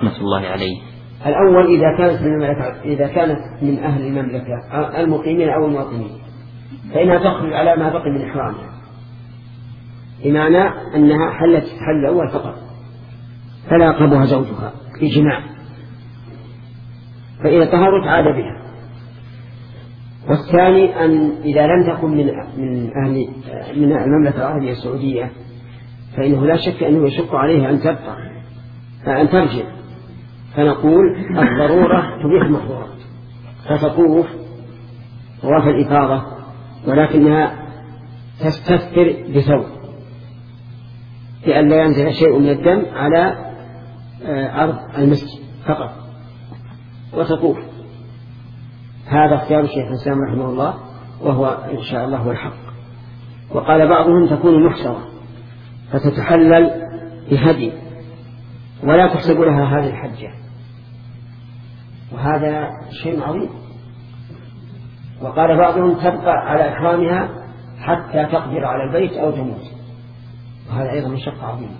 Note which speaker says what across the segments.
Speaker 1: رحمة الله عليه.
Speaker 2: الأول إذا كانت من أهل المملكة المقيمين أو المواطنين فإنها تخرج على ما بقي من إحرامها، بمعنى أنها حلت حل الأول فقط فلا يقربها زوجها إجماع، فإذا طهرت عاد بها. والثاني أن إذا لم تكن من المملكة العربية السعودية فإنه لا شك أنه يشق عليها أن ترجع، فنقول الضرورة تبيح المحظورات، فتطوف طواف الإفاضة ولكنها تستثر بثوب لأن لا ينزل شيء من الدم على أرض المسجد فقط وتطوف. هذا اختيار الشيخ الإسلام رحمه الله وهو إن شاء الله هو الحق. وقال بعضهم تكون محصرة فتتحلل بهدي ولا تحسب لها هذه الحجة، وهذا شيء عظيم. وقال بعضهم تبقى على إحرامها حتى تقدر على البيت أو تموت، وهذا أيضا مشقة عظيمة.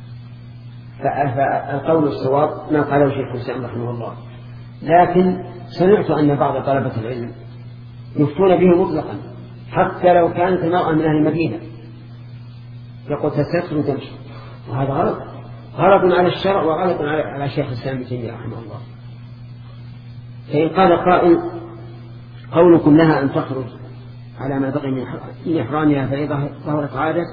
Speaker 2: فالقول الصواب ما قاله الشيخ الإسلام رحمه الله، لكن سمعت أن بعض طلبة العلم يفتون به مطلقا حتى لو كانت المرأة من أهل المدينة، يقول تستر وتمشي، وهذا غلط على الشرع وغلط على شيخ الإسلام ابن تيمية رحمه الله. فإن قال قائل قولكم لها أن تخرج على ما بقي من إحرامها فإذا ظهرت عادة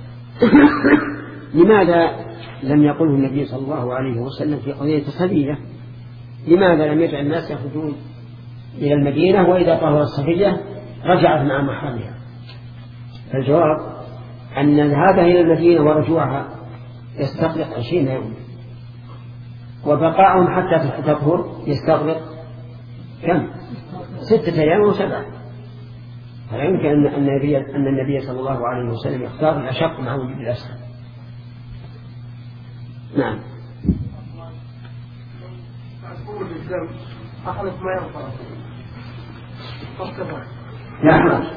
Speaker 2: لماذا لم يقله النبي صلى الله عليه وسلم في قضية الصبية؟ لماذا لم يجعل الناس يخرجون إلى المدينة وإذا طهرت الصبية رجعت مع محرمها؟ فالجواب أن ذهابها إلى المدينة ورجوعها يستغرق 20 يوم، وبقاءهم حتى تطهر يستغرق كم؟ 6 أيام و7. فلا يمكن أن النبي صلى الله عليه وسلم يختار الأشق مع وجود الأسهل. نعم. لا حرج،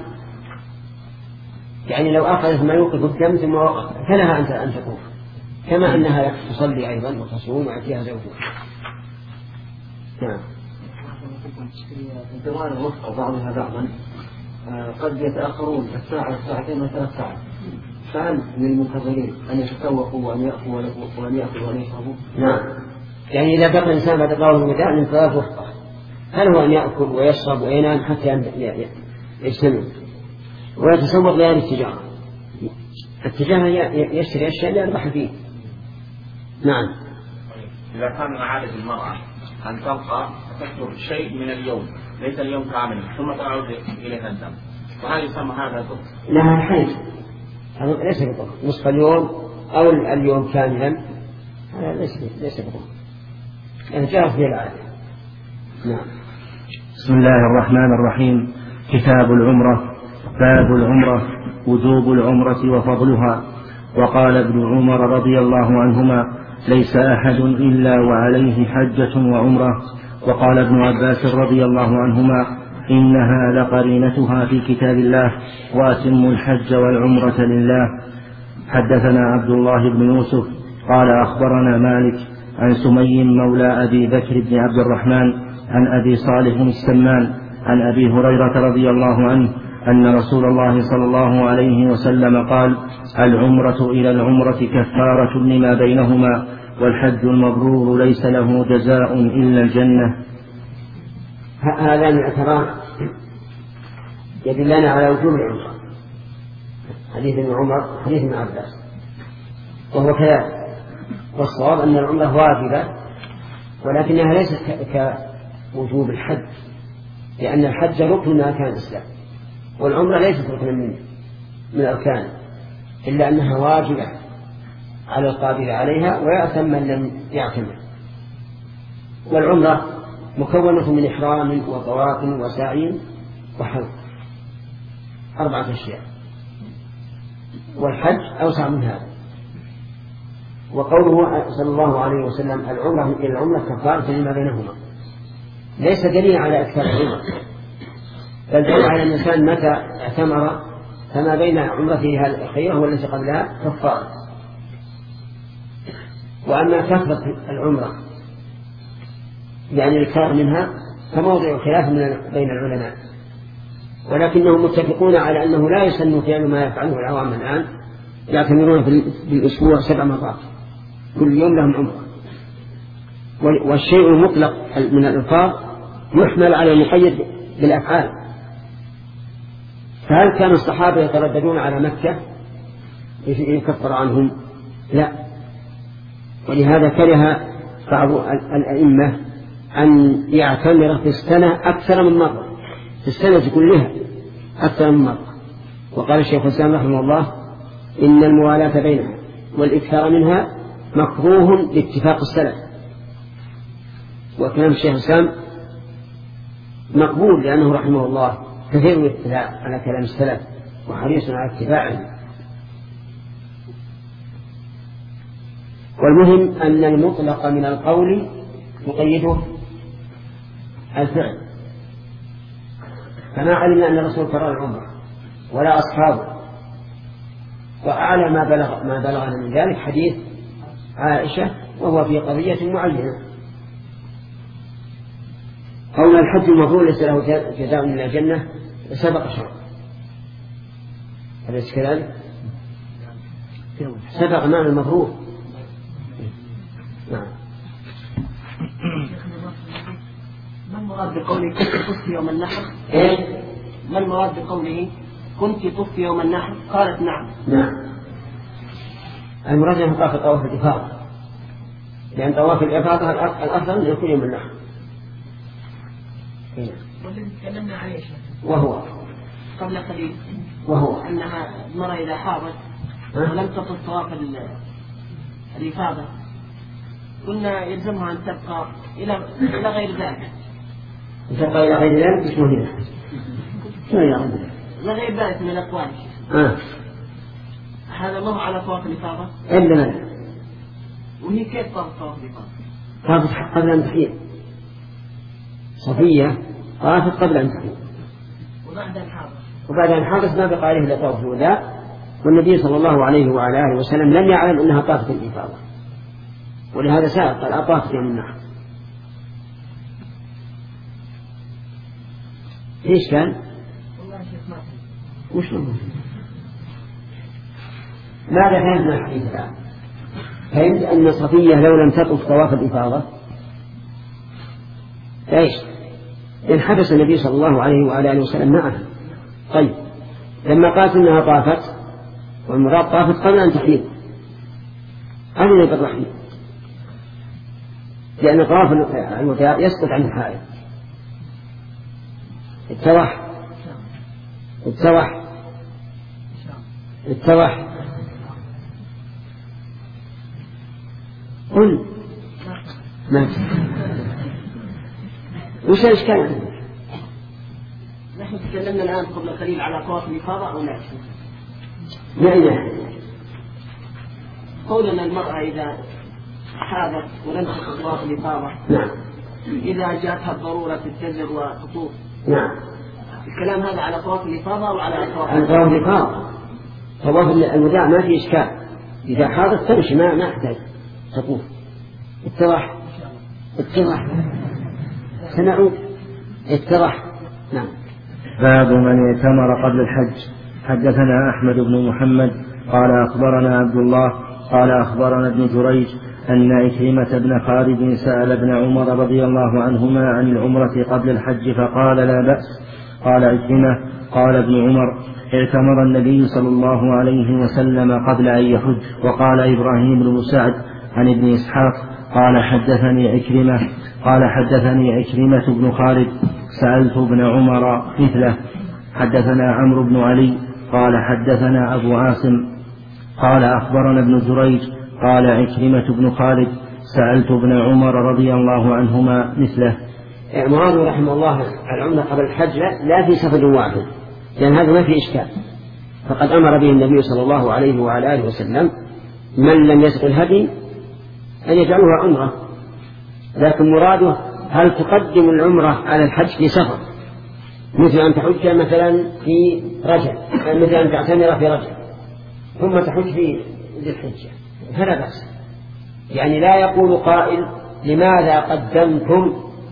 Speaker 2: يعني لو أخذت ما يوقف الدم ثم وقف فلها أن تطوف، كما أنها تصلي أيضا وتصوم ويأتيها زوجها. نعم.
Speaker 3: انتظار الوقت بعضها بعضا قد يتأخرون الساعة 2 و3 ساعات، فهل للمنتظرين أن يتسوقوا وأن يأكلوا وأن يشربوا؟
Speaker 2: نعم، يعني إذا بقى الإنسان بعد طول الوداع من ثلاث وقت، هل هو أن يأكل ويشرب وينام حتى يجتمع ويتسوق لهذه التجارة؟ التجارة يشتري أشياء ليربح فيه. نعم.
Speaker 4: إذا كان عادة المرأة أن تبقى تكثر شيء من اليوم ليس اليوم كاملا ثم تعود إليها الدم، وهل يسمى هذا ضر؟
Speaker 2: لها حيث هذا ليس بضر، نصف اليوم أو اليوم كاملا هذا ليس بضر، يعني جاءت به العادة. نعم.
Speaker 5: بسم الله الرحمن الرحيم. كتاب العمرة. باب العمرة. وجوب العمرة وفضلها. وقال ابن عمر رضي الله عنهما: ليس أحد إلا وعليه حجة وعمرة. وقال ابن عباس رضي الله عنهما: إنها لقرينتها في كتاب الله، وأتموا الحج والعمرة لله. حدثنا عبد الله بن يوسف قال أخبرنا مالك عن سمي مولى أبي بكر بن عبد الرحمن عن أبي صالح السمان عن أبي هريرة رضي الله عنه أن رسول الله صلى الله عليه وسلم قال: العمرة إلى العمرة كفارة لما بينهما، والحج المبرور ليس له جزاء إلا الجنة.
Speaker 2: هذا الاعتراف يدلنا على وجوب العمرة، حديث ابن عمر حديث ابن عباس، وهو كذلك. والصواب أن العمرة واجبة ولكنها ليست كوجوب الحج، لأن الحج ركن من أركان الإسلام، والعمرة ليست ركنا من أركان، إلا أنها واجبة على القادر عليها ويأثم من لم يعتمر. والعمرة مكونة من إحرام وطواف وسعي وحج، 4 أشياء، والحج أوسع من هذا. وقوله صلى الله عليه وسلم: العمرة إلى العمرة كفارة لما بينهما، ليس دليل على أكثر العمر، بل دليل على الإنسان متى اعتمر فما بين عمرته هذه الأخيرة والتي قبلها كفارة. وأما كثرة العمرة يعني الإكثار منها فموضع خلاف بين العلماء، ولكنهم متفقون على أنه لا يسن فعل ما يفعله العوام الآن، يعتمرون في الأسبوع 7 مرات كل يوم لهم عمرة. والشيء المطلق من الألفاظ يحمل على المقيد بالأفعال. فهل كان الصحابة يترددون على مكة يكفر عنهم؟ لا. ولهذا كره بعض الأئمة أن يعتمر في السنة أكثر من مرة، في السنة كلها أكثر من مرة. وقال الشيخ الإسلام رحمه الله إن الموالاة بينها والإكثار منها مكروه باتفاق السلف. وكلام الشيخ الإسلام مقبول لأنه رحمه الله كثير من الاتباع على كلام السلف وحريص على اتباعه. والمهم أن المطلق من القول يقيده الفعل، فما علمنا أن الرسول كرر العمرة ولا أصحابه. وأعلى ما بلغنا من ذلك حديث عائشة وهو في قضية معينة. قول الحج المبرور ليس له جزاء من الجنة سبق شرع، أليس كذلك؟ سبق معنى المبرور. نعم.
Speaker 1: ما المراد بقوله كنت طفت يوم النحر؟
Speaker 2: إيه؟
Speaker 1: ما المراد بقوله كنت طفت يوم النحر؟ قالت نعم.
Speaker 2: نعم. المراد أنه طواف الإفاضة، لأن طواف الإفاضة الأفضل أن يكون يوم النحر.
Speaker 1: والذي تكلمنا عليه
Speaker 2: وهو
Speaker 1: قبل قليل
Speaker 2: وهو
Speaker 1: أنها المرأة إذا حاضت ولم تطف طواف الإفاضة قلنا يلزمها أن تبقى إلى غير ذلك.
Speaker 2: تبقى إلى غير ذلك اسمه هنا
Speaker 1: إلى غير ذلك من الأقوال. هذا ما هو على طواف الإفاضة
Speaker 2: إلا من
Speaker 1: وهي كيف طواف الإفاضة؟
Speaker 2: طافت قبل أن تحيض. صفية طافت قبل أن تحيض وبعد أن حاضت ما بقى عليه إلا طواف الوداع، والنبي صلى الله عليه وعلى آله وسلم لم يعلم أنها طافت الإفاضة، ولهذا سأل قال أطافت يوم النحر. إيش كان؟ وش نقول؟ ماذا فهمت من الحديث الآن؟ فهمت أن صفية لو لم تطف طواف الإفاضة إيش؟ إن حبس النبي صلى الله عليه وعلى آله وسلم معها. طيب لما قالت إنها طافت والمراد طافت قبل أن تحيض، هذا يبقى الرحيم، لأن طواف الوداع يسقط عن الحائض. اتضح قل ما وش الإشكال؟
Speaker 1: نحن تكلمنا الآن قبل قليل على طواف الإفاضة أو لا؟
Speaker 2: نعم.
Speaker 1: قولنا المرأة إذا حاضت ولم تطف طواف الإفاضة
Speaker 2: نعم.
Speaker 1: إذا جاءتها الضرورة تتزر وتطوف.
Speaker 2: نعم.
Speaker 1: الكلام هذا على طواف الإفاضة أو على طواف
Speaker 2: الإفاضة؟ طواف الوداع ما في إشكال، إذا حاضت تمشي ما أحتاج تطوف. اتضح سنعود. اتضح. نعم.
Speaker 5: باب من ائتمر قبل الحج. حدثنا أحمد بن محمد قال أخبرنا عبد الله قال أخبرنا ابن جريج أن عكرمة بن خالد سأل ابن عمر رضي الله عنهما عن العمرة قبل الحج فقال لا بأس. قال عكرمة قال ابن عمر اعتمر النبي صلى الله عليه وسلم قبل أن يحج. وقال إبراهيم بن سعد عن ابن إسحاق قال حدثني عكرمة بن خالد سألت ابن عمر مثله. حدثنا عمرو بن علي قال حدثنا أبو عاصم قال أخبرنا ابن جريج قال عكرمة بن خالد سألت ابن عمر رضي الله عنهما مثله.
Speaker 2: مراد رحمه الله العمرة قبل الحج لا في سفر واحد، لأن هذا ما في إشكال، فقد أمر به النبي صلى الله عليه وعلى آله وسلم من لم يسق الهدي أن يجعلها عمرة. لكن مراده هل تقدم العمرة على الحج في سفر، مثل أن تحج مثلا في رجب، مثل أن تعتمر في رجب ثم تحج في ذي الحجة، فلا بأس. يعني لا يقول قائل لماذا قدمتم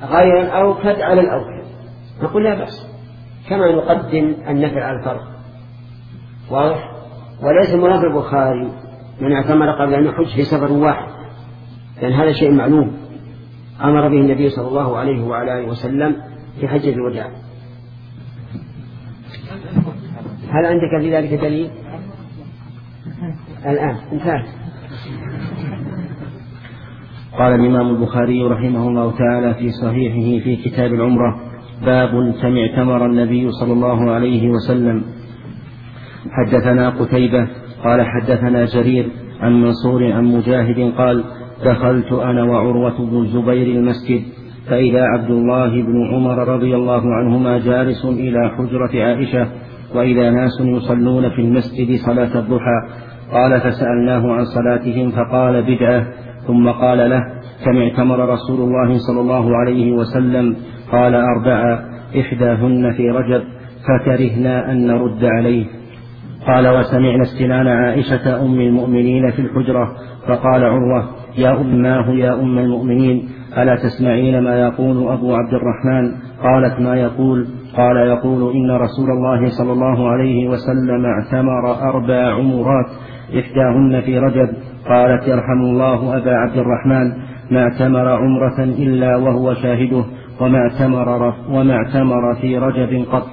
Speaker 2: غير الأوكد على الأوكد نقول لا بأس، كما نقدم النفل على الفرض. واضح؟ وليس مراد البخاري من اعتمر قبل أن يحج في سفر واحد، لأن هذا شيء معلوم أمر به النبي صلى الله عليه وعلى آله وسلم في حجة الوداع. هل عندك في ذلك دليل؟ الآن انتهت.
Speaker 5: قال الإمام البخاري رحمه الله تعالى في صحيحه في كتاب العمرة: باب كم اعتمر النبي صلى الله عليه وسلم. حدثنا قتيبة قال حدثنا جرير عن منصور عن مجاهد قال: دخلت أنا وعروة بن الزبير المسجد، فإذا عبد الله بن عمر رضي الله عنهما جالس إلى حجرة عائشة، وإذا ناس يصلون في المسجد صلاة الضحى. قال: فسألناه عن صلاتهم فقال: بدعة. ثم قال له: كم اعتمر رسول الله صلى الله عليه وسلم؟ قال: 4، إحداهن في رجب، فكرهنا أن نرد عليه. قال: وسمعنا استنان عائشة أم المؤمنين في الحجرة، فقال عروة: يا أماه يا أم المؤمنين، ألا تسمعين ما يقول أبو عبد الرحمن؟ قالت: ما يقول؟ قال: يقول إن رسول الله صلى الله عليه وسلم اعتمر 4 عمرات، إحداهن في رجب. قالت: يرحم الله أبا عبد الرحمن، ما اعتمر عمرة إلا وهو شاهده، وما اعتمر في رجب قط.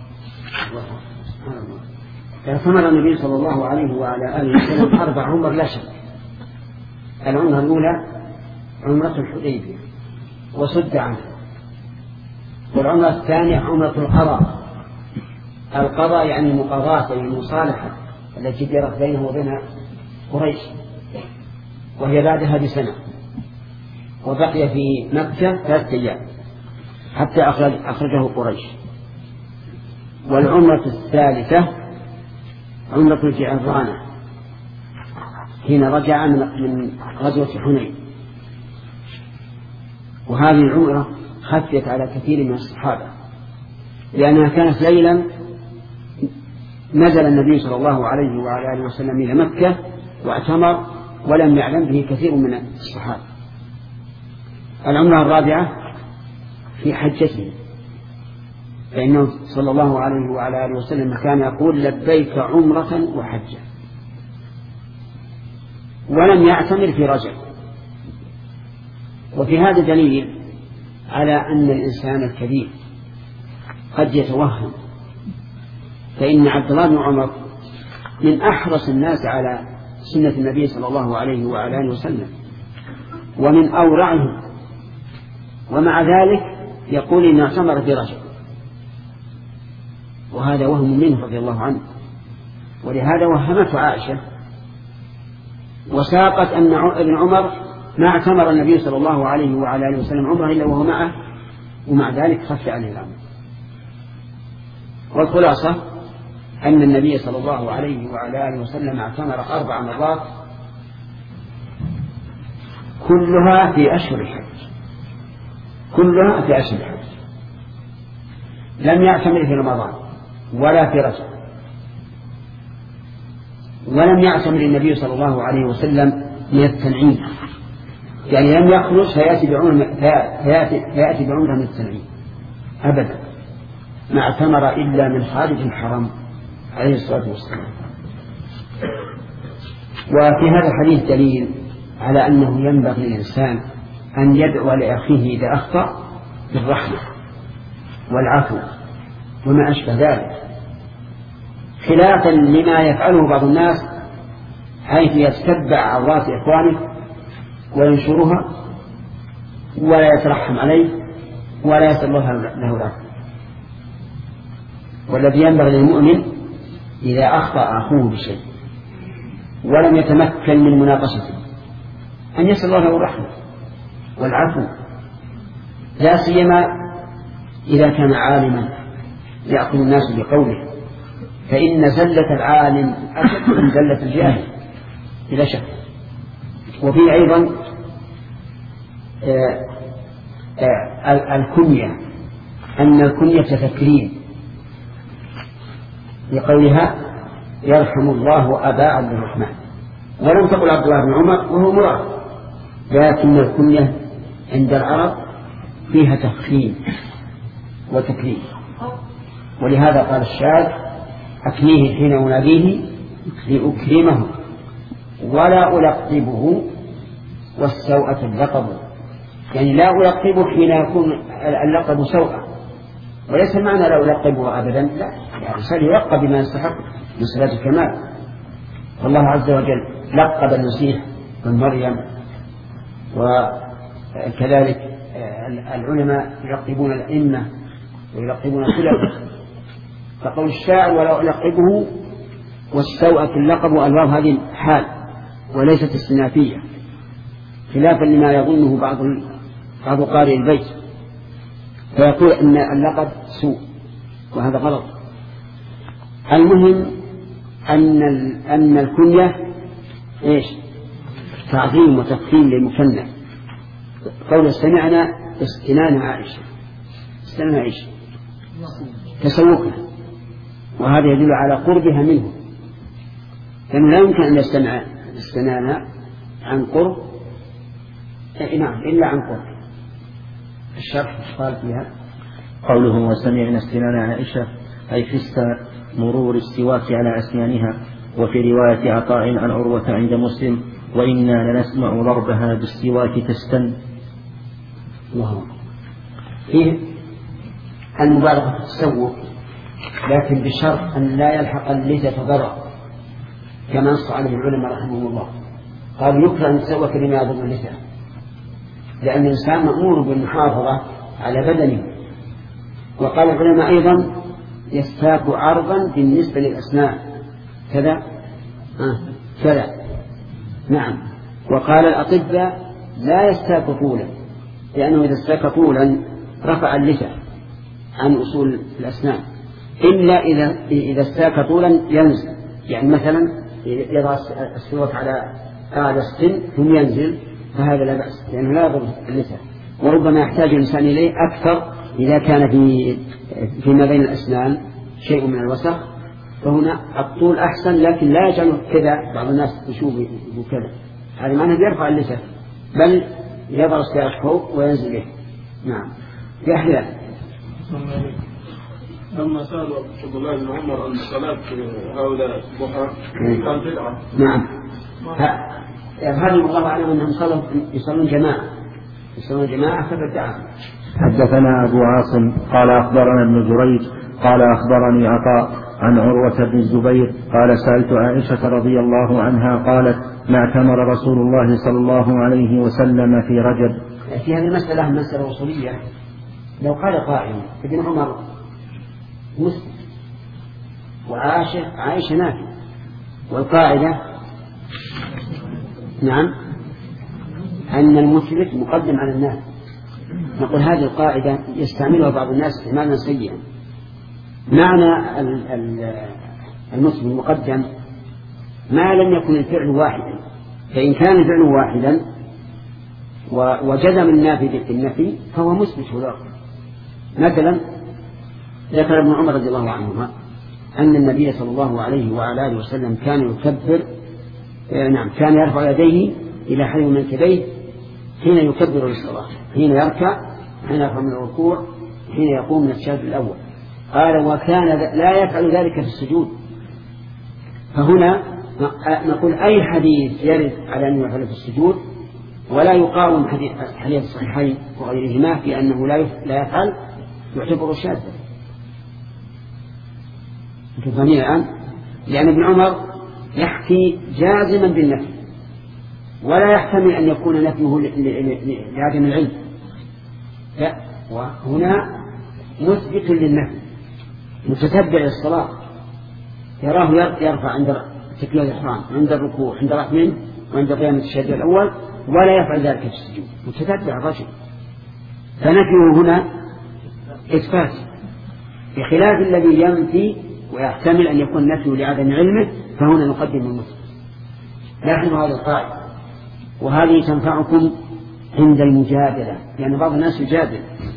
Speaker 2: اعتمر النبي صلى الله عليه وعلى آله وسلم 4 عمر لا شك. العمرة الأولى عمرة الحديبية وصد عنها، والعمرة الثانية عمرة القضاء. القضاء يعني المقاضاة والمصالحة التي جرت بينه وبين قريش، وهي بعدها بسنة، وبقي في مكة 3 أيام حتى أخرجه قريش. والعمرة الثالثة عمرة الجعرانة حين رجع من غزوة حنين، وهذه العمرة خفت على كثير من الصحابة لأنها كانت ليلا نزل النبي صلى الله عليه وعلى آله وسلم إلى مكة واعتمر ولم يعلم به كثير من الصحابة. العمرة الرابعة في حجته، فإنه صلى الله عليه وعلى آله وسلم كان يقول: لبيك عمرة وحجة، ولم يعتمر في رجب. وفي هذا دليل على أن الإنسان الكبير قد يتوهم، فإن عبد الله بن عمر من أحرص الناس على سنة النبي صلى الله عليه وعلى آله وسلم ومن أورعهم، ومع ذلك يقول إن اعتمر في رجب، وهذا وهم منه رضي الله عنه. ولهذا وهمته عائشة وساقت أن ابن عمر ما اعتمر النبي صلى الله عليه وعلى آله وسلم عمره إلا وهو معه، ومع ذلك خف عليه الأمر. والخلاصة أن النبي صلى الله عليه وعلى آله وسلم اعتمر 4 مرات كلها في أشهر الحج، كلها في أشهر الحج. لم يعتمر في رمضان ولا في رجب، ولم يعتمر النبي صلى الله عليه وسلم من التنعيم، يعني لم يخرج فيأتي بعمرة من التنعيم أبدا، ما اعتمر إلا من خارج الحرم عليه الصلاة والسلام. وفي هذا الحديث دليل على أنه ينبغي للإنسان أن يدعو لأخيه إذا أخطأ بالرحمة والعفو وما أشبه ذلك، خلافا لما يفعله بعض الناس حيث يتتبع عورات إخوانه وينشرها ولا يترحم عليه ولا يسأل الله له العفو. والذي ينبغي للمؤمن إذا أخطأ أخوه بشيء ولم يتمكن من مناقشته أن يسأل الله له الرحمة والعفو، لا سيما إذا كان عالما يأخذ الناس بقوله، فإن زلة العالم أشد من زلة الجاهل بلا شك. وفي أيضا الكنية، أن الكنية تكريم لقولها: يرحم الله أبا عبد الرحمن، ولم تقل عبد الله بن عمر وهو مراد، لكن الكنية عند العرب فيها تفخيم وتكريم، ولهذا قال الشاعر: أكنيه حين أناديه لأكرمه ولا ألقبه والسوءة اللقب. يعني لا ألقبه حين يكون اللقب سوءة، وليس المعنى لا ألقبه أبدا، لا، يعني سيلقب بما يستحق من صفات الكمال. والله عز وجل لقب المسيح بن مريم، وكذلك العلماء يلقبون الأئمة ويلقبون الخلفاء. فقول الشاعر ولا ألقبه والسوءة اللقب، الواو هذه حال وليست استنافية، خلافا لما يظنه بعض قارئ البيت، فيقول أن اللقب سوء، وهذا غلط. المهم أن الكنية إيش؟ تعظيم وتفخيم للمكنى. قول سمعنا استنان عائشة، استنان عائشة تسوقها، وهذا يدل على قربها منه، لأنه لا يمكن أن يستمع استنان عن قرب، نعم، إلا عن قرب. الشرح قال فيها
Speaker 5: قوله وسمعنا استنان عائشة أي حس مرور السواك على أسنانها. وفي رواية عطاء عن عروة عند مسلم: وإنا لنسمع ضربها بالسواك تستن.
Speaker 2: فيه المبالغة في التسوق، لكن بشرط أن لا يلحق اللثة ضرر، كما نص عليه العلماء رحمه الله. قال يكره أن يتسوق لما يضر اللثة، لأن الإنسان مأمور بالمحافظة على بدنه. وقال العلماء أيضا يستاك عرضا بالنسبة للأسنان كذا كذا، نعم. وقال الأطباء لا يستاك طولا، لأنه إذا استاك طولا رفع اللثة عن أصول الأسنان، إلا إذا استاك طولا ينزل، يعني مثلا يضع السواك على أعلى السن ثم ينزل، فهذا لا بأس، لأنه لا يضر اللثة. وربما يحتاج الإنسان إليه أكثر إذا كان فيما بين الأسنان شيء من الوسخ، فهنا الطول أحسن، لكن لا يجعله كذا. بعض الناس يشوف كذا، هذا معناه يرفع اللثة، بل يضع السياق فوق وينزل به. نعم. في أحيان
Speaker 6: لما سألوا عبد الله بن عمر عن صلاة هؤلاء الضحى كان بدعة.
Speaker 2: نعم. هذا الله أعلم أنهم يصلون جماعة فبدعة.
Speaker 5: حدثنا أبو عاصم قال أخبرنا ابن جريج قال أخبرني عطاء عن عروة بن الزبير قال سألت عائشة رضي الله عنها قالت: ما اعتمر رسول الله صلى الله عليه وسلم في رجب.
Speaker 2: في هذه المسألة مسألة وصولية. لو قال قائل ابن عمر مسلم وعائشة نافي، والقاعدة نعم أن المثبت مقدم على النافي، نقول هذه القاعدة يستعملها بعض الناس استعمالا سيئا. معنى المثبت المقدم ما لم يكن الفعل واحدا، فإن كان الفعل واحدا وجزم النافي بالنفي فهو مثبت هذا. مثلا ذكر ابن عمر رضي الله عنهما أن النبي صلى الله عليه وعلى آله وسلم كان يكبر، كان يرفع يديه إلى حذو منكبيه حين يكبر للصلاة، حين يركع، حين يرفع من الركوع، حين يقوم من التشهد الأول. قال وكان لا يفعل ذلك في السجود. فهنا نقول أي حديث يرد على أن يفعل في السجود، ولا يقاوم حديث الصحيحين وغيرهما في أنه لا يفعل، يعتبر شاذا. تفهمين الآن؟ لأن ابن عمر يحكي جازما بالنفي، ولا يحتمل أن يكون نفيه لعدم العلم، لا، وهنا مثبت للنفي متتبع للصلاة، يراه يرفع عند تكبيرة الإحرام، عند الركوع، عند رفع منه، وعند قيام التشهد الأول، ولا يفعل ذلك في السجود، متتبع الرجل. فنفيه هنا إثبات، بخلاف الذي ينفي ويحتمل أن يكون نفيه لعدم علمه، فهنا نقدم المثبت. لاحظوا هذه القاعدة، وهذه تنفعكم عند المجادلة، لأن بعض الناس يجادل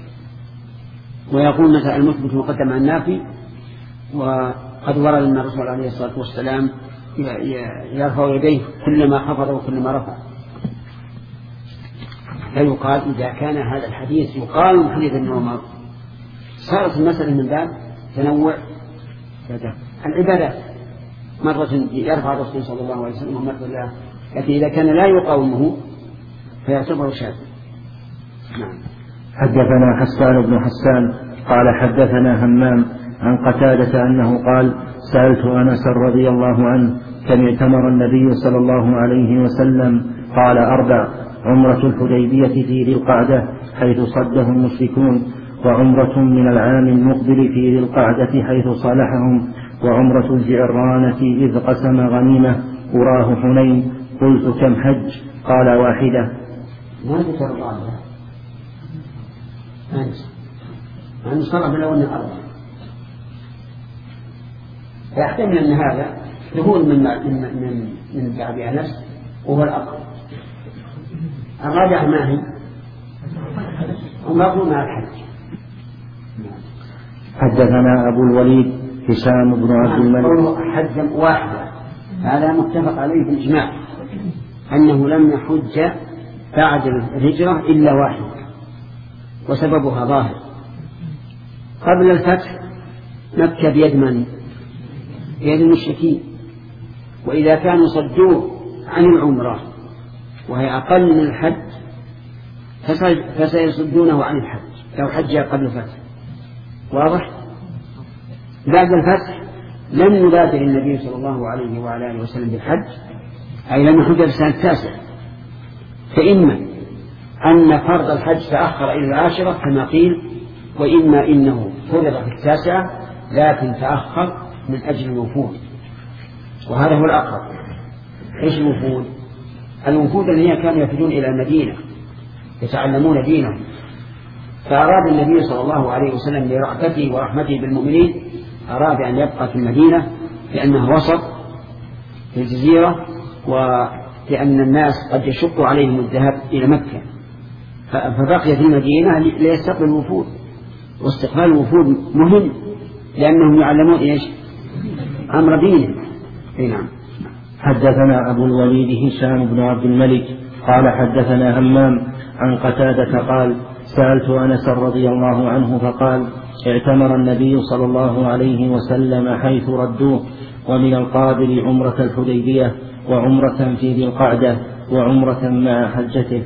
Speaker 2: ويقول مثلا المثبت مقدم على النافي، وقد ورد أن الرسول عليه الصلاة والسلام يرفع يديه كلما خفض وكلما رفع. فيقال إذا كان هذا الحديث يقال من حديث ابن عمر صارت المسألة من باب تنوع العبادات، مرة يرفع الرسول صلى الله عليه وسلم ومرة لا، لكن إذا كان لا يقاومه فيعتبر شاذ. نعم.
Speaker 5: حدثنا حسان بن حسان قال حدثنا همام عن قتادة أنه قال سألت أنس رضي الله عنه كم اعتمر النبي صلى الله عليه وسلم؟ قال 4: عمرة الحديبية في ذي القعدة حيث صده المشركون، وعمرة من العام المقبل في ذي القعدة حيث صالحهم، وعمرة الجعرانة إذ قسم غنيمة أراه حنين. قلت كم حج؟ قال 1.
Speaker 2: ما ذكر الله أن صرف لو أن 4، فيحتمل أن هذا ظهور من بعض أنس وهو الأقرب. الراجح ما هي عمره مع الحج.
Speaker 5: حدثنا أبو الوليد هشام بن عبد الملك
Speaker 2: حجا 1، هذا متفق عليه بالإجماع أنه لم يحج بعد الهجرة إلا 1، وسببها ظاهر. قبل الفتح مكة بيد من؟ بيد المشركين، وإذا كانوا صدوه عن العمرة وهي أقل من الحج فسيصدونه عن الحج لو حج قبل الفتح. واضح؟ بعد الفتح لم يبادر النبي صلى الله عليه وعلى آله وسلم بالحج، أي لم يحج السنة 9، فإما أن فرض الحج تأخر إلى 10 كما قيل، وإما إنه فرض في 9 لكن تأخر من أجل الوفود، وهذا هو الأقرب. إيش الوفود؟ الوفود الذين كانوا يفدون إلى المدينة يتعلمون دينهم، فأراد النبي صلى الله عليه وسلم لرحمته ورحمته بالمؤمنين أراد أن يبقى في المدينة لأنها وسط في الجزيرة، ولأن الناس قد يشق عليهم الذهاب إلى مكة، فبقي في المدينة ليستقبل الوفود، واستقبال الوفود مهم لأنهم يعلمون إيش؟ أمر دينهم. نعم.
Speaker 5: حدثنا أبو الوليد هشام بن عبد الملك قال حدثنا همام عن قتادة قال سألت أنس رضي الله عنه فقال اعتمر النبي صلى الله عليه وسلم حيث ردوه، ومن القابل عمرة الحديبية، وعمرة في ذي القعدة، وعمرة مع حجته.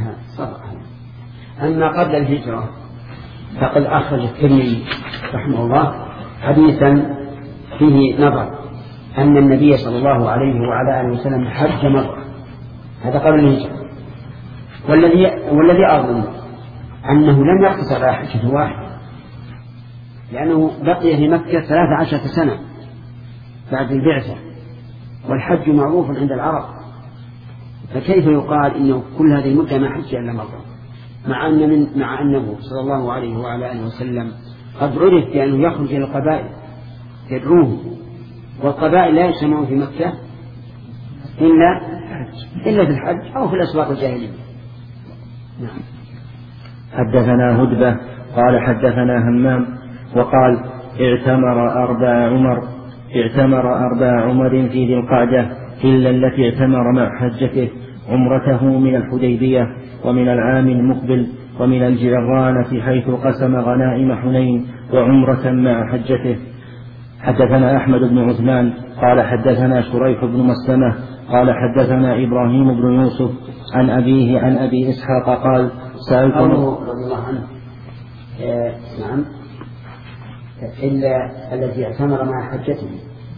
Speaker 2: أما قبل الهجرة فقد أخرج الترمذي رحمه الله حديثا فيه نظر أن النبي صلى الله عليه وعلى آله وسلم حج مرة، هذا قبل الهجرة، والذي أظن أنه لم يقتصر على حجة واحدة، لأنه بقي في مكة 13 سنة بعد البعثة، والحج معروف عند العرب، فكيف يقال إنه كل هذه المدة ما حج إلا مرة، مع أنه صلى الله عليه وعلى آله وسلم قد عرف بأنه يخرج إلى القبائل يدعوه، والقبائل لا يجتمعون في مكة إلا في الحج أو في الأسواق الجاهلية. نعم.
Speaker 5: حدثنا هدبة قال حدثنا همام وقال اعتمر 4 عمر في ذي القعدة إلا التي اعتمر مع حجته، عمرته من الحديبية ومن العام المقبل ومن الجعرانة حيث قسم غنائم حنين، وعمرة مع حجته. حدثنا أحمد بن عثمان قال حدثنا شريح بن مسلمة قال حدثنا إبراهيم بن يوسف عن أبيه عن أبي إسحاق قال سألت
Speaker 2: قوله رضي الله عنه نعم إلا الذي اعتمر مع حجته،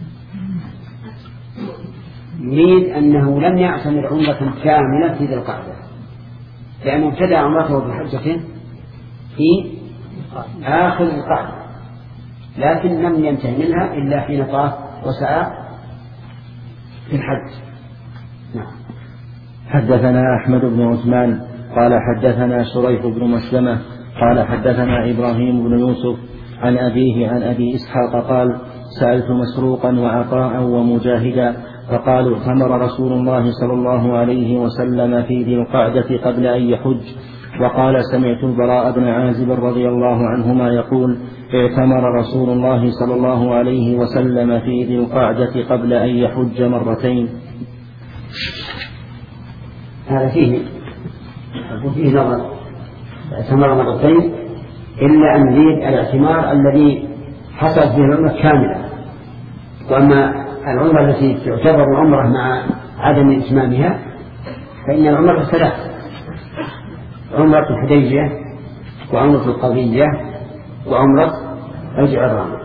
Speaker 2: يريد أنه لم يعتمر عمرة كاملة في ذي القعدة، لأنه ابتدأ عمرته بحجته في آخر القعدة، لكن لم ينتهي منها إلا حين طاف وسعى في الحج. نعم.
Speaker 5: حدثنا أحمد بن عثمان قال حدثنا شريح بن مسلمة قال حدثنا إبراهيم بن يوسف عن أبيه عن أبي إسحاق قال سألت مسروقا وعطاء ومجاهدا فقالوا اعتمر رسول الله صلى الله عليه وسلم في ذي القعدة قبل أن يحج، وقال سمعت البراء بن عازب رضي الله عنهما يقول اعتمر رسول الله صلى الله عليه وسلم في ذي القعدة قبل أن يحج مرتين.
Speaker 2: هذا فيه وفيه نظر اعتمر مرتين إلا أن يريد الاعتمار الذي حصل فيه العمرة كاملة. وأما العمرة التي تعتبر عمرة مع عدم إتمامها فإن العمرة ثلاث: عمرة الحديبية وعمرة القضية وعمرة الجعرانة.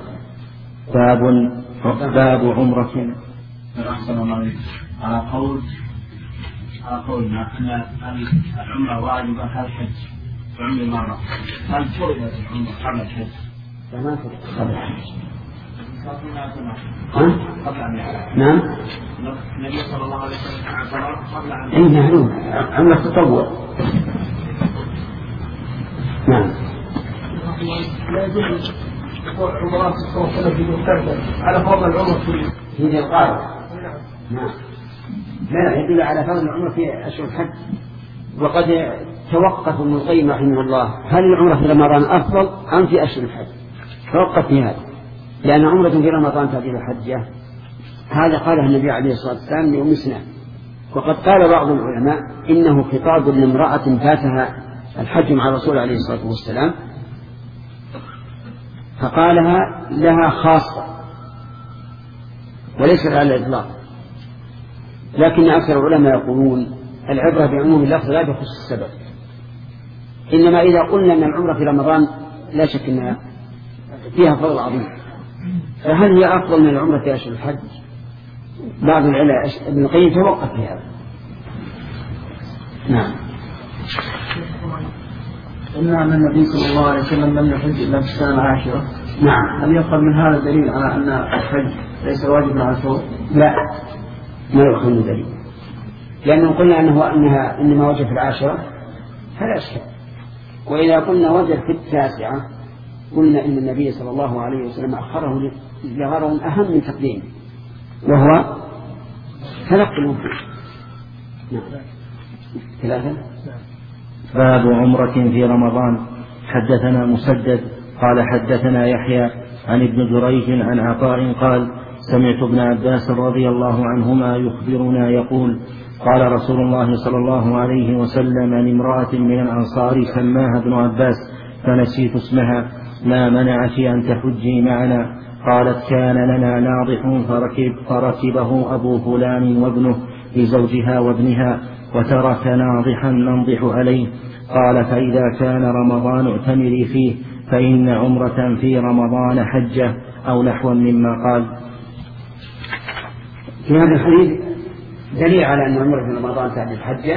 Speaker 5: باب عمرة.
Speaker 4: أحسن الله على قولنا أن العمرة واجبة هل الحج وعمر المرة، هل فرضت العمرة قبل الحج؟
Speaker 2: ما فرض قبل الحج. نعم.
Speaker 4: النبي صلى الله عليه وسلم اعتبر قبل أن
Speaker 2: معلوم عمرة تطوع. نعم.
Speaker 6: لا يجوز عمرات السنة في مستقبل على فضل العمر
Speaker 2: في ذي القارة. نعم. لا يدل على فضل العمر في أشهر الحج. وقد توقف ابن القيم رحمه الله هل العمرة في رمضان أفضل أم في أشهر الحج؟ توقف في هذا، لأن عمرة في رمضان تعديل الحجة. هذا قاله النبي عليه الصلاة والسلام لأم سنان. وقد قال بعض العلماء إنه خطاب لامرأة فاتها الحج مع الرسول عليه الصلاة والسلام فقالها لها خاصة وليس على الإطلاق. لكن أكثر العلماء يقولون العبرة بعموم اللفظ لا بخصوص السبب، إنما إذا قلنا أن العمرة في رمضان لا شك أنها فيها فضل عظيم، فهل هي أفضل من العمرة في أشهر الحج؟ بعض العلماء ابن القيم توقف في هذا. نعم.
Speaker 3: قلنا أن النبي صلى الله عليه وسلم لم يحج إلا في السنة العاشرة.
Speaker 2: نعم.
Speaker 3: هل يؤخذ من هذا دليل على أن الحج ليس واجبا على الفور؟
Speaker 2: لا، ما يؤخذ من دليل، لأنه قلنا أنها إنما وجب في العاشرة فلا أشكال. وإذا قلنا وجب في التاسعة قلنا إن النبي صلى الله عليه وسلم أخره لغرض أهم من تقديمه وهو تلقي الوفود. نعم. ثلاثة.
Speaker 5: باب عمرة في رمضان. حدثنا مسدد قال حدثنا يحيى عن ابن جريج عن عطاء قال سمعت ابن عباس رضي الله عنهما يخبرنا يقول قال رسول الله صلى الله عليه وسلم لامرأة من الأنصار سماها ابن عباس فنسيت اسمها ما منعك أن تحجي معنا؟ قالت كان لنا ناضح فركبه أبو فلان وابنه لزوجها وابنها وترك ناضحا ننضح عليه. قال فإذا كان رمضان اعتمري فيه فإن عمرة في رمضان حجة أو نحو مما قال.
Speaker 2: في هذا الحديث دليل على أن عمرة في رمضان تعد الحجة،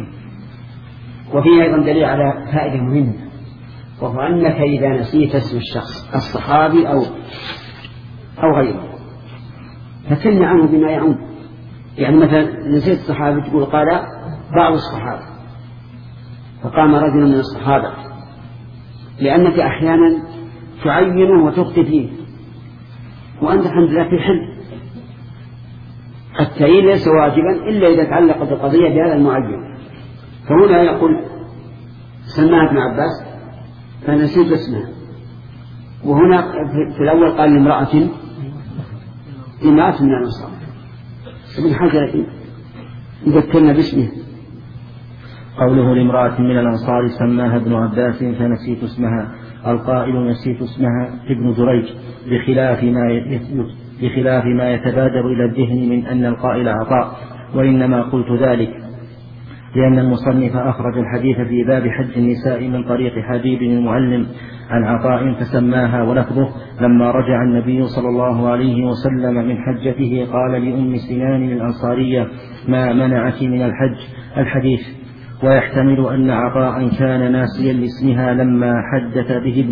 Speaker 2: وفيه أيضا دليل على فائدة مهمة، وهو أنك إذا نسيت اسم الشخص الصحابي أو غيره فكن عنه بما يعم. يعني مثلا نسيت الصحابي تقول قال بعض الصحابة فقام رجل من الصحابة، لأنك أحيانا تعينه وتخطي فيه وأنت الحمد لله في حل. التعيين ليس واجبا إلا إذا تعلق بالقضية بهذا المعين. فهنا يقول سماها ابن عباس فنسيت اسمها، وهنا في الأول قال لامرأة من الأنصار. ابن حجر يذكرنا باسمه.
Speaker 5: قوله لامرأة من الأنصار سماها ابن عباس فنسيت اسمها، القائل نسيت اسمها ابن جريج بخلاف ما يتبادر إلى الذهن من أن القائل عطاء. وإنما قلت ذلك لأن المصنف أخرج الحديث في باب حج النساء من طريق حبيب المعلم عن عطاء فسماها، ولفظه لما رجع النبي صلى الله عليه وسلم من حجته قال لأم سنان الأنصارية ما منعك من الحديث. ويحتمل أن عطاء كان ناسيا لاسمها لما حدث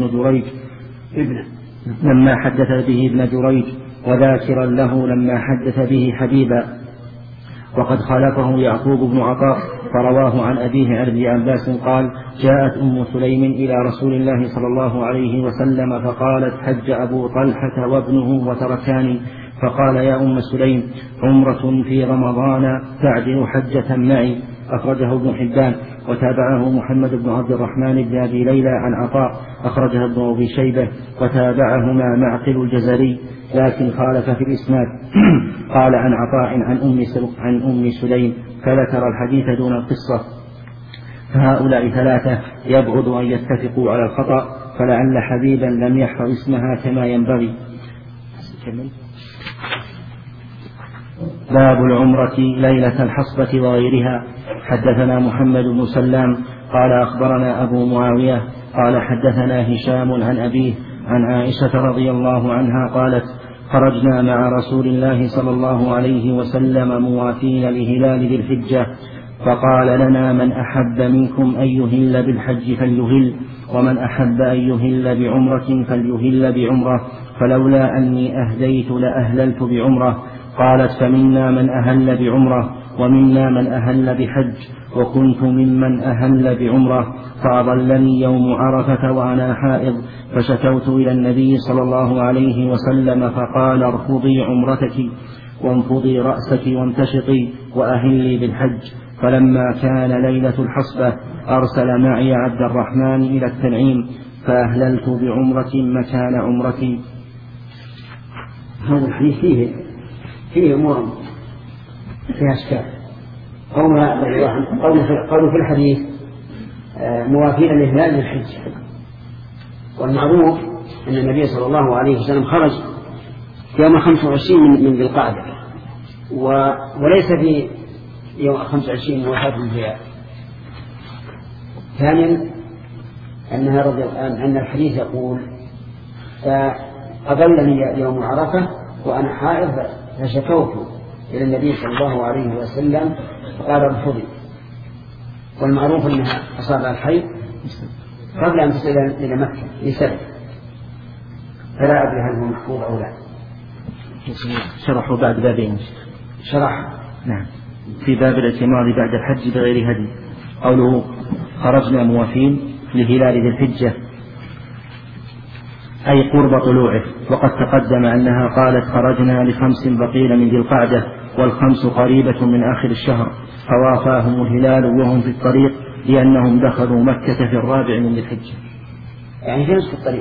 Speaker 5: به ابن جريج وذاكرا له لما حدث به حبيبا. وقد خالفه يعقوب بن عطاء فرواه عن أبيه عن ابن عباس قال جاءت أم سليم إلى رسول الله صلى الله عليه وسلم فقالت حج أبو طلحة وابنه وتركاني، فقال يا أم سليم عمرة في رمضان تعدل حجة معي. أخرجه ابن حبان وتابعه محمد بن عبد الرحمن بن أبي ليلى عن عطاء أخرجه ابن أبي شيبة وتابعهما معقل الجزري لكن خالف في الإسناد. قال عن عطاء عن أم سليم فذكر الحديث دون القصة. فهؤلاء ثلاثة يبعد أن يتفقوا على الخطأ، فلعل حبيبا لم يحفظ اسمها كما ينبغي. باب العمرة ليلة الحصبة وغيرها. حدثنا محمد بن سلام قال أخبرنا أبو معاوية قال حدثنا هشام عن أبيه عن عائشة رضي الله عنها قالت: خرجنا مع رسول الله صلى الله عليه وسلم موافين لهلال ذي الحجة، فقال لنا: من أحب منكم أن يهل بالحج فليهل، ومن أحب أن يهل بعمرة فليهل بعمرة، فلولا أني أهديت لأهللت بعمرة. قالت: فمنا من أهل بعمرة ومنا من أهل بحج، وكنت ممن أهل بعمرة، فأضلني يوم عرفة وأنا حائض، فشكوت إلى النبي صلى الله عليه وسلم فقال: ارفضي عمرتك وانفضي رأسك وامتشطي وأهلي بالحج. فلما كان ليلة الحصبة أرسل معي عبد الرحمن إلى التنعيم، فأهللت بعمرة مكان عمرتي.
Speaker 2: هذا الحديث فيه أمور فيها أشكال. قوله في الحديث موافين لهلال الحج، والمعروف أن النبي صلى الله عليه وسلم خرج يوم 25 من ذي القعدة، وليس في يوم 25 وفاة الانبياء. ثانيا أن الحديث يقول: فأضلني يوم عرفة وأنا حائض، فشكوت إلى النبي صلى الله عليه وسلم فقال: ارفضي. والمعروف أنها أصابها الحيض قبل أن تصل إلى مكة لسبب، فلا أدري هل هو محفوظ أو لا.
Speaker 5: شرحوا بعد بابين.
Speaker 2: شرح
Speaker 5: نعم في باب الاعتمار بعد الحج بغير هدي. قوله: خرجنا موافين لهلال ذي الحجة، أي قرب طلوعه، وقد تقدم أنها قالت: خرجنا ل5 بقين من ذي القعدة، وال5 قريبة من آخر الشهر، فوافاهم الهلال وهم في الطريق، لأنهم دخلوا مكة في 4 من ذي الحجة.
Speaker 2: يعني في نصف الطريق.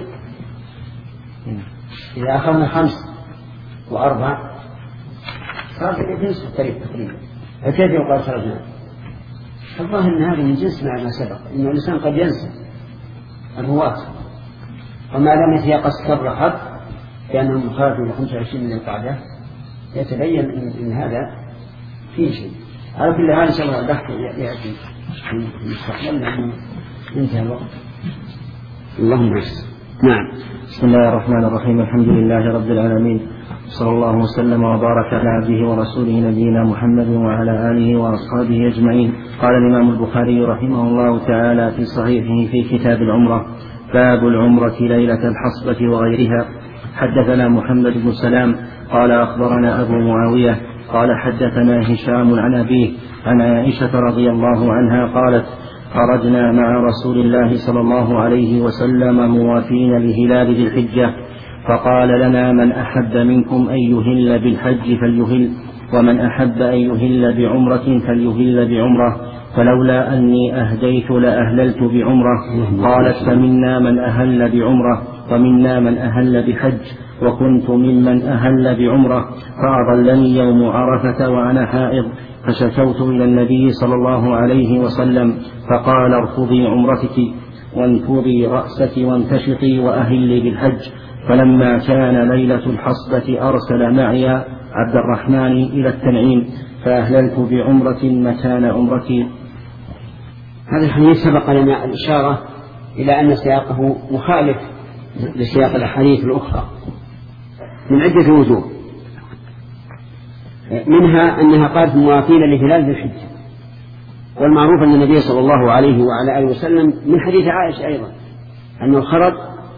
Speaker 2: إذا أخذنا 5 و4 صار في نصف الطريق تقريبا، فكيف يقال خرجنا؟ الظاهر أن هذا من جنس ما سبق، إن الإنسان قد ينسى الرواة، وما لم يتيقظ صرحت لأنهم خرجوا ل 25 من القعدة، يتبين إن هذا فيه شيء. على كل حال إن شاء الله البحث يأتي في المستقبل لأنه انتهى الوقت. اللهم نعم.
Speaker 5: بسم الله الرحمن الرحيم. الحمد لله رب العالمين، صلى الله وسلم وبارك على عبده ورسوله نبينا محمد وعلى آله وأصحابه أجمعين. قال الإمام البخاري رحمه الله تعالى في صحيحه في كتاب العمرة: باب العمرة ليلة الحصبة وغيرها. حدثنا محمد بن سلام قال أخبرنا أبو معاوية قال حدثنا هشام عن أبيه عن عائشة رضي الله عنها قالت: خرجنا مع رسول الله صلى الله عليه وسلم موافين لهلال ذي الحجة، فقال لنا: من أحب منكم أن يهل بالحج فليهل، ومن أحب أن يهل بعمرة فليهل بعمرة، فلولا أني أهديت لأهللت بعمرة. قالت: فمنا من أهل بعمرة ومنا من أهل بحج، وكنت ممن أهل بعمرة، فأضلني يوم عرفة وأنا حائض، فشكوت إلى النبي صلى الله عليه وسلم فقال: ارفضي عمرتك وانفضي رأسك وامتشطي وأهلي بالحج. فلما كان ليلة الحصبة أرسل معي عبد الرحمن إلى التنعيم، فأهللت بعمرة مكان عمرتي.
Speaker 2: هذا الحديث سبق لنا الإشارة إلى أن سياقه مخالف لسياق الأحاديث الأخرى من عدة وجوه، منها أنها قالت موافين لهلال ذي الحجة، والمعروف أن النبي صلى الله عليه وعلى آله وسلم من حديث عائشة أيضا أنه خرج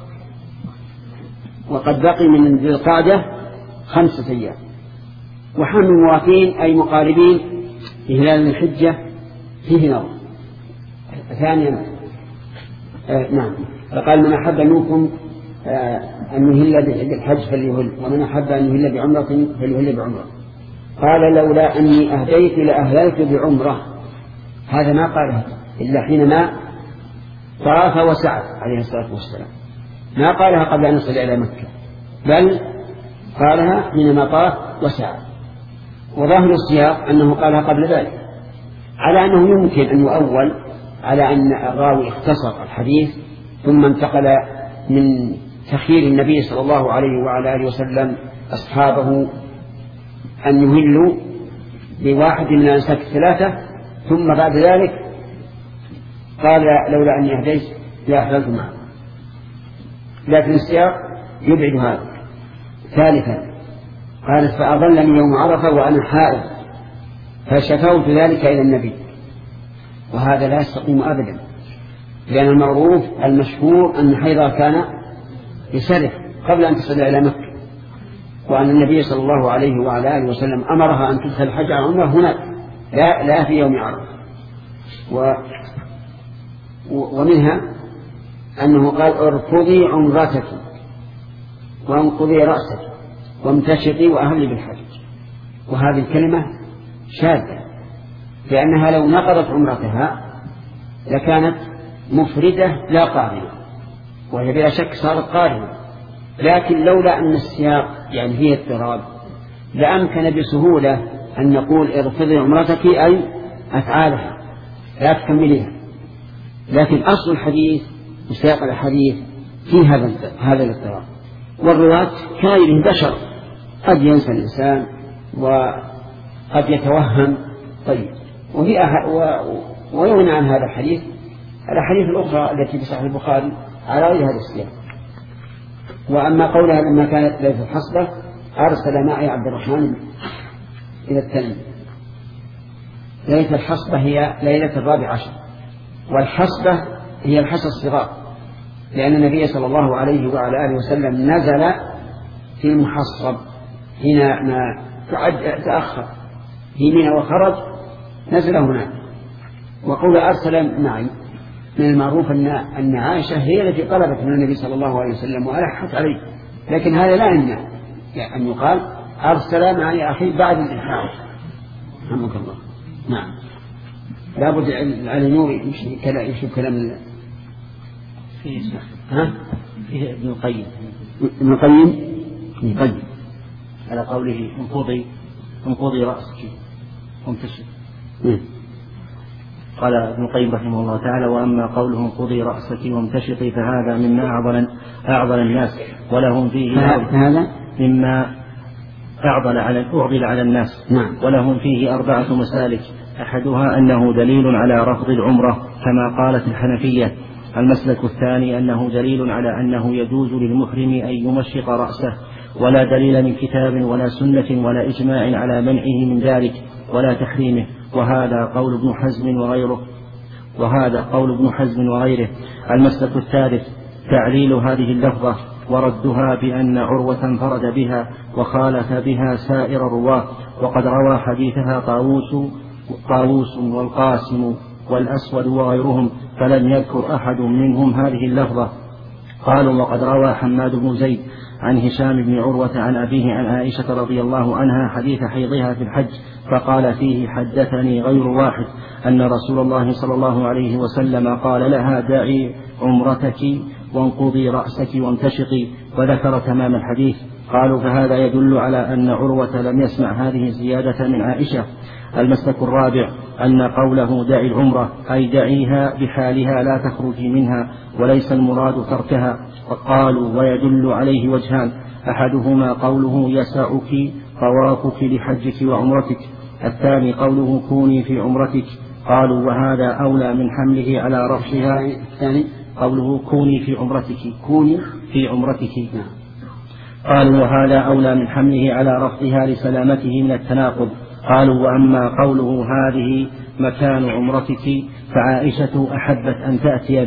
Speaker 2: وقد بقي من ذي القعدة 5 أيام، وحمل موافين أي مقاربين لهلال ذي الحجة فيه نظر. ثانيا نعم، فقال: من أحب منكم أن يهل بالحج فليهل، ومن أحب أن يهل بعمرة فليهل بعمرة. قال: لولا أني أهديت لأهللت بعمرة. هذا ما قاله إلا حينما طاف وسعى عليه الصلاة والسلام، ما قالها قبل أن يصل إلى مكة، بل قالها حينما طاف وسعى. وظاهر السياق أنه قالها قبل ذلك، على أنه يمكن أن يؤول على أن الراوي اختصر الحديث ثم انتقل من تخيير النبي صلى الله عليه وعلى آله وسلم أصحابه أن يهلوا بواحد من الأنساك الثلاثة، ثم بعد ذلك قال لولا أني أهديت لأحللت معه. لكن السياق يبعد هذا. ثالثا قالت فأضلني يوم عرفة وأنا حائض فشكوت ذلك إلى النبي، وهذا لا يستقيم أبدا، لأن المعروف المشهور أن حيضها كان يسرح قبل أن تصل إلى مكة، وأن النبي صلى الله عليه وعلى آله وسلم أمرها أن تدخل الحج على عمره هناك لا في يوم عرفة. ومنها أنه قال ارفضي عمرتك وانقضي رأسك وامتشطي وأهلي بالحج، وهذه الكلمة شاذة، لأنها لو نقضت عمرتها لكانت مفردة لا قارنة، وهي بلا شك صارت قارنة، لكن لولا أن السياق يعني هي اضطراب لأمكن بسهولة أن نقول ارفضي عمرتك أي أفعالها لا تكمليها، لكن أصل الحديث وسياق الحديث في هذا الاضطراب. والرواة كائن بشر، قد ينسى الإنسان وقد يتوهم. طيب، ويغنى عن هذا الحديث الأحاديث الأخرى التي في صحيح البخاري على غير هذا السياق. وأما قولها لما كانت ليلة الحصبة أرسل معي عبد الرحمن إلى التنين. ليلة الحصبة هي ليلة 14، والحصبة هي الحصى الصغار، لأن النبي صلى الله عليه وعلى آله وسلم نزل في المحصب حين ما تأخر في منى وخرج نزل هناك. وقول أرسل معي من المعروف أن عائشة هي التي طلبت من النبي صلى الله عليه وسلم وألحت عليه، لكن هذا لا يمنع أن يقال أرسل معي أخي بعد الإلحاح. رحمك الله. نعم، لابد على نور يشوف كلام
Speaker 5: فيه ابن القيم على قوله انقضي رأسك وامتشط. قال ابن القيم رحمه الله تعالى: وأما قوله انقضي رأسك وامتشطي فهذا مما أعضل الناس ولهم فيه
Speaker 2: هذا
Speaker 5: مما أعضل على الناس. ولهم فيه 4 مسالك، أحدها أنه دليل على رفض العمرة كما قالت الحنفية. المسلك الثاني أنه دليل على أنه يجوز للمحرم أن يمشط رأسه، ولا دليل من كتاب ولا سنة ولا إجماع على منعه من ذلك ولا تحريمه، وهذا قول ابن حزم وغيره. المسلك الثالث تعليل هذه اللفظة وردها بأن عروة انفرد بها وخالف بها سائر الرواة، وقد روى حديثها طاووس والقاسم والأسود وغيرهم، فلم يذكر أحد منهم هذه اللفظة. قالوا: وقد روى حماد بن زيد عن هشام بن عروة عن أبيه عن عائشة رضي الله عنها حديث حيضها في الحج، فقال فيه: حدثني غير واحد أن رسول الله صلى الله عليه وسلم قال لها: دعي عمرتك وانقضي رأسك وامتشطي، وذكر تمام الحديث. قالوا: فهذا يدل على أن عروة لم يسمع هذه الزيادة من عائشة. المسلك الرابع أن قوله دعي العمرة أي دعيها بحالها لا تخرجي منها، وليس المراد تركها. قالوا: ويدل عليه وجهان، أحدهما قوله يسعك طوافك لحجك وعمرتك، الثاني قوله كوني في عمرتك. قالوا: وهذا أولى من حمله على رفعها. الثاني قوله كوني في عمرتك. قالوا: وهذا أولى من حمله على رفعها لسلامته من التناقض. قالوا: وأما قوله هذه مكان عمرتك فعائشة أحبت أن تأتي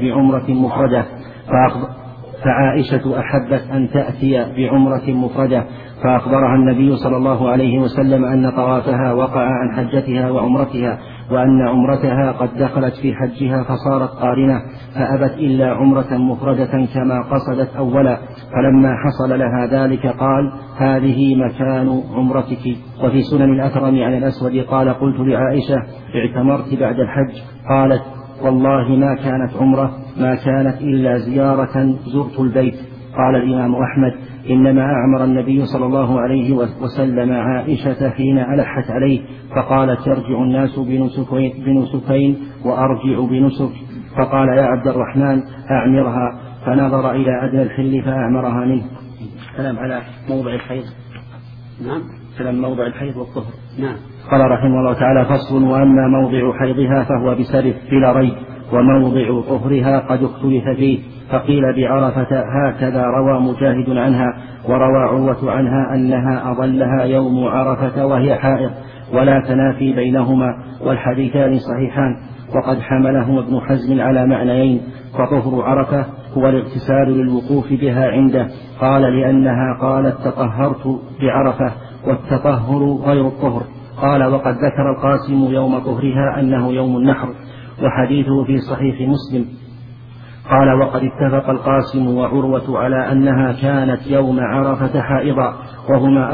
Speaker 5: بعمرة مفردة فأخبرها النبي صلى الله عليه وسلم أن طوافها وقع عن حجتها وعمرتها، وأن عمرتها قد دخلت في حجها فصارت قارنة، فأبت إلا عمرة مفردة كما قصدت أولا. فلما حصل لها ذلك قال: هذه مكان عمرتك. وفي سنن الأكرم عن الأسود قال: قلت لعائشة: اعتمرت بعد الحج؟ قالت: والله ما كانت عمرة، ما كانت إلا زيارة زرت البيت. قال الإمام أحمد: إنما أعمر النبي صلى الله عليه وسلم عائشة حين ألحت عليه، فقالت: يرجع الناس بنسكين وأرجع بنسك، فقال يا عبد الرحمن أعمرها، فنظر إلى أدنى الحل فأعمرها منه. كلام على موضع الحيض.
Speaker 2: نعم.
Speaker 5: كلام موضع الحيض والطهر.
Speaker 2: نعم.
Speaker 5: قال رحمه الله تعالى: فصل: وأما موضع حيضها فهو بسرف بلا ريب، وموضع طهرها قد اختلف فيه، فقيل بعرفة هكذا روى مجاهد عنها، وروى عروة عنها أنها أظلها يوم عرفة وهي حائض، ولا تنافي بينهما، والحديثان صحيحان. وقد حملهما ابن حزم على معنيين، فطهر عرفة هو الاغتسال للوقوف بها عنده، قال لأنها قالت تطهرت بعرفة، والتطهر غير الطهر. قال وقد ذكر القاسم يوم طهرها أنه يوم النحر، وحديثه في صحيح مسلم. قال وقد اتفق القاسم وعروة على أنها كانت يوم عرفة حائضا، وهما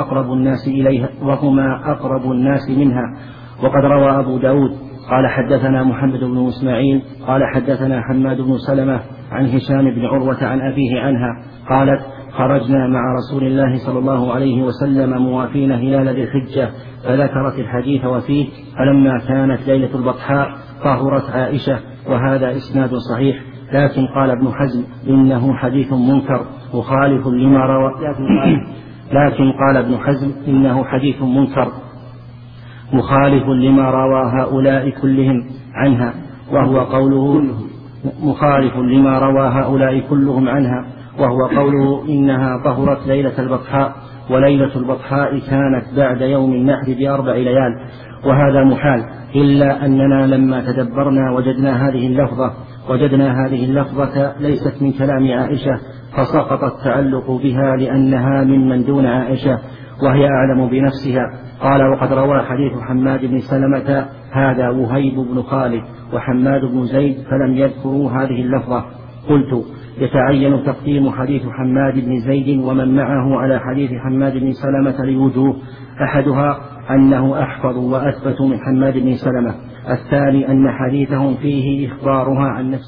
Speaker 5: أقرب الناس منها. وقد روى أبو داود قال حدثنا محمد بن إسماعيل قال حدثنا حماد بن سلمة عن هشام بن عروة عن أبيه عنها قالت: خرجنا مع رسول الله صلى الله عليه وسلم موافين هلال ذي الحجة، فذكرت الحديث وفيه: فلما كانت ليلة البطحاء طهرت عائشة. وهذا إسناد صحيح، لكن قال ابن حزم إنه حديث منكر مخالف لما روى لكن قال ابن حزم إنه حديث منكر مخالف لما روى هؤلاء كلهم عنها، وهو قوله مخالف لما روى هؤلاء كلهم عنها، وهو قوله إنها طهرت ليلة البطحاء، وليلة البطحاء كانت بعد يوم النحر ب4 ليال، وهذا محال، إلا أننا لما تدبرنا وجدنا هذه اللفظة ليست من كلام عائشة، فسقط التعلق بها لأنها ممن دون عائشة، وهي أعلم بنفسها. قال وقد روى حديث حماد بن سلمة هذا وهيب بن خالد وحماد بن زيد، فلم يذكروا هذه اللفظة. قلت: يتعين تقديم حديث حماد بن زيد ومن معه على حديث حماد بن سلمة لوجوه: أحدها أنه أحفظ وأثبت من حماد بن سلمة، الثاني أن حديثهم فيه إخبارها عن نفسه.